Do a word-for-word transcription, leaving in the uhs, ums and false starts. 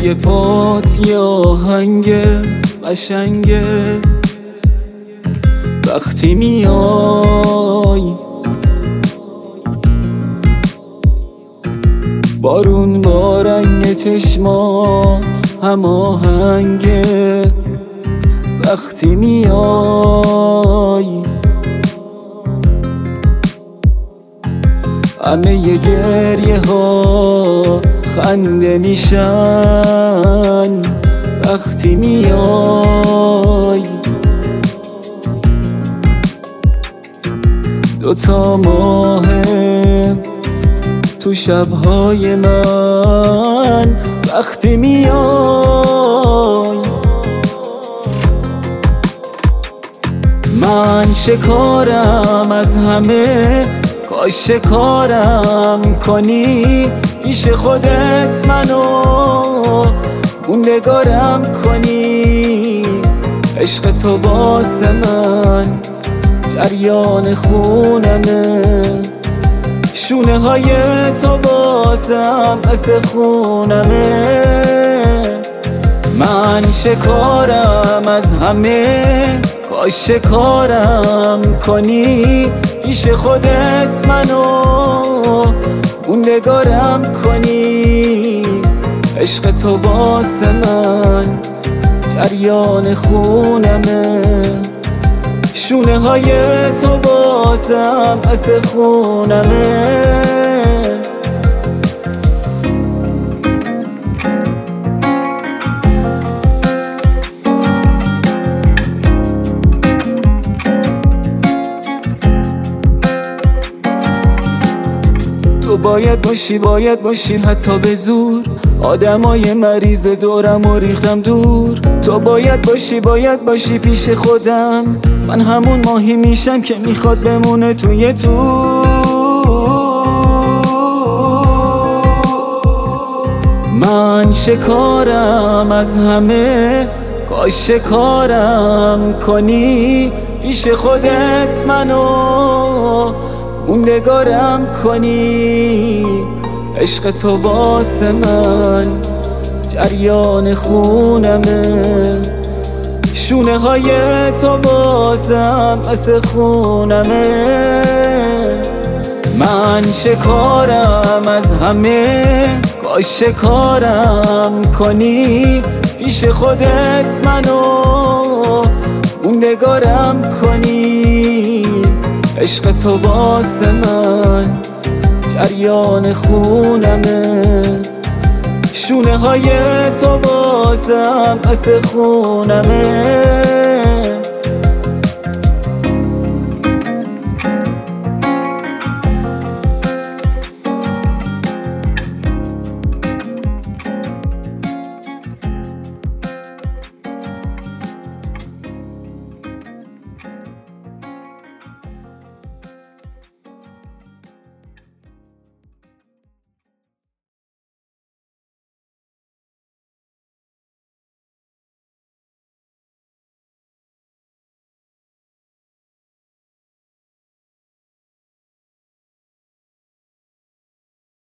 روی پات یه آهنگ قشنگه وقتی میای، بارون با رنگ چشمات هماهنگه وقتی میای. همه ی گریه ها خنده میشن وقتی میای. دوتا ماهه تو شبهای من وقتی میای. من شکارم از همه، کاش شکارم کنی پیش خودت منو موندگارم کنی. عشق تو واسه من جریان خونمه، شونه های تو واسم مثل خونمه. من شکارم از همه، کاش شکارم کنی پیش خودت منو موندگارم کنی. عشق تو واسه من جریان خونمه، شونه های تو واسم مثل خونمه. تو باید باشی باید باشی حتی به زور، آدمای مریض دورم و ریختم دور. تو باید باشی باید باشی پیش خودم، من همون ماهی میشم که میخواد بمونه توی تو. من شکارم از همه، کاش شکارم کنی پیش خودت منو موندگارم کنی. عشق تو واسه من جریان خونمه، شونه های تو واسم مثل خونمه. من شکارم از همه، کاش شکارم کنی پیش خودت منو موندگارم کنی. عشق تو واسه من جریان خونمه، شونه های تو واسم مثل خونمه.